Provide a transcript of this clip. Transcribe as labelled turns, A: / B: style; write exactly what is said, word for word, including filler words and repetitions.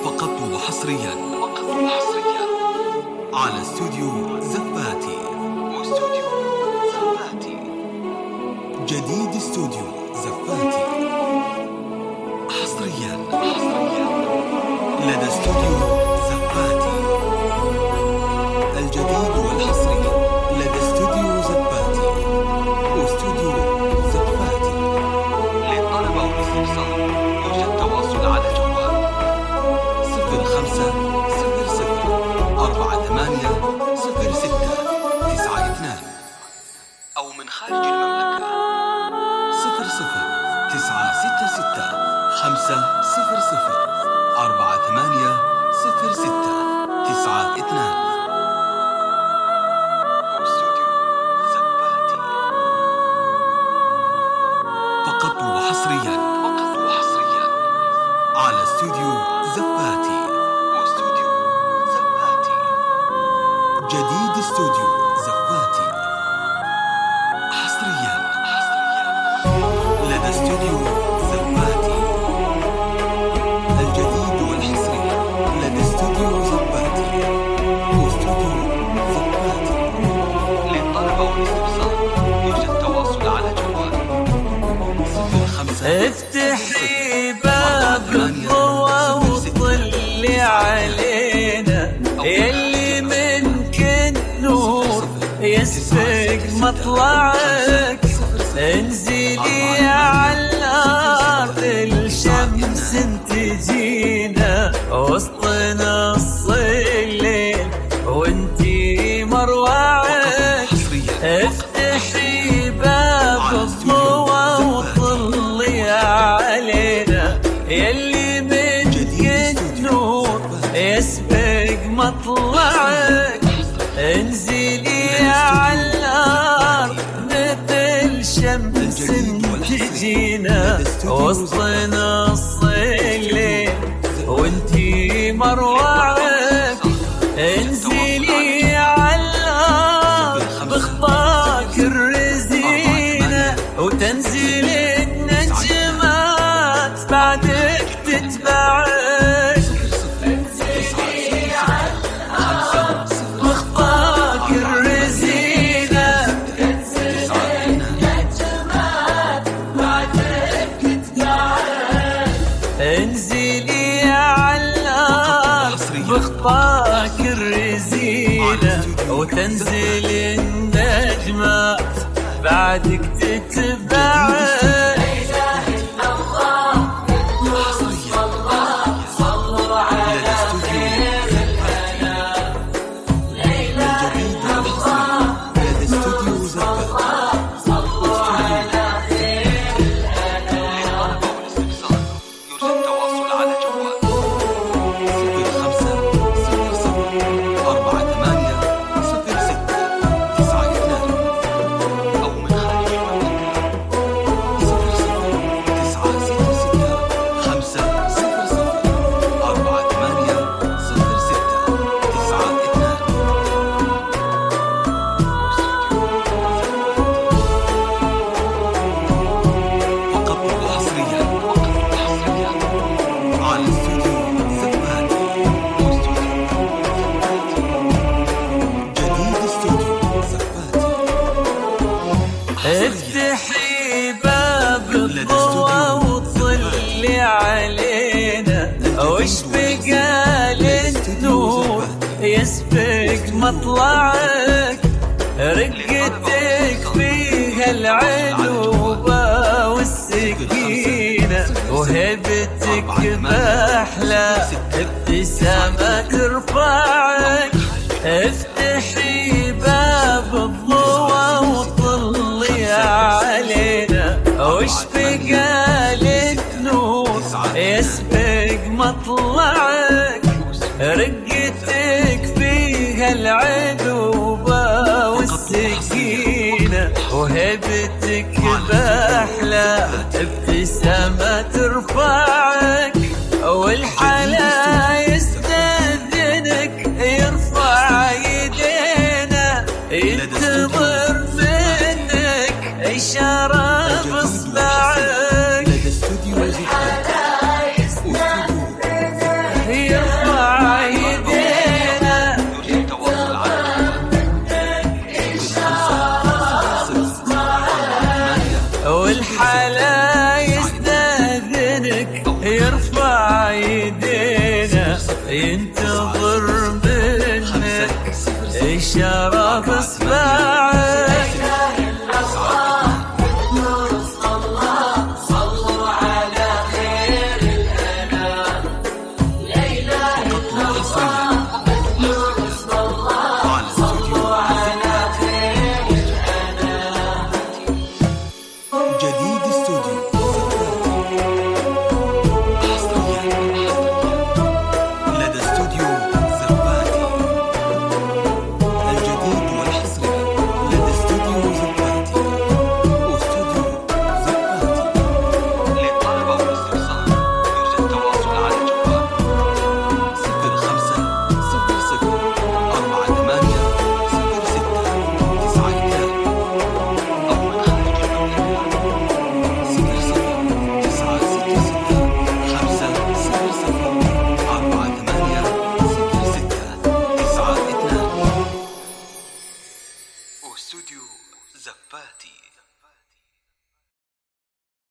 A: فقط وحصريا فقط وحصريا على استوديو زفاتي. واستوديو زفاتي جديد، استوديو زفاتي حصريا حصريا لدى استوديو زفاتي. الجديد والحصري لدى استوديو زفاتي واستوديو زفاتي. للطلب والاستفسار يوجد تواصل على جوال صفر خمسة صفر صفر أربعة ثمانية صفر ستة تسعة اثنان، أو من خارج المملكة صفر صفر تسعة ستة ستة خمسة صفر صفر أربعة ثمانية صفر ستة تسعة اثنان. فقط وحصريا فقط وحصريا على استوديو زفاتي واستوديو زفاتي جديد، استوديو زفاتي حصريا حصريا لدى استوديو زفاتي. الجديد والحصري لدى استوديو زفاتي واستوديو زفاتي. للطلب والاستفسار يوجد تواصل على جوال
B: افتحي باب الضوء وطلي علينا، يلي منك النور يسبق مطلعك. انزلي على الارض الشمس تجينا وسط نص الليل وانتي مروعك. افتحي باب الضوء وطلي علينا، يلي منك النور يسبق مطلعك. انزلي على الارض مثل شمس تجينا وسط نص الليل وانتي مروعك. انزلي على الارض بخطاك الرزينة وتنزل النجمات بعدك تتبعك. انزلي على الارض بخطاك الرزينة تنزل النجمات بعدك تتبعك. انزلي على الارض بخطاك الرزينة وتنزل النجمات بعدك تتبعك. افتحي باب الضوء وطلي علينا، وش بقى للنور يسبق مطلعك. رقتك فيها العلوبة والسكينة وهبتك بأحلى ابتسامة ترفعك. افتحي باب الضوء وطلي علينا، وش بقى للنور يسبق مطلعك. رقتك فيها العذوبة والسكينة وهبتك بأحلى ابتسامة ترفعك. والحلا يستأذنك يرفع يدينا، ينتظر منك إشارة بإصبعك. والحلا يستأذنك زينك يرفع يدينا ينتظر منك إشارة بإصبعك.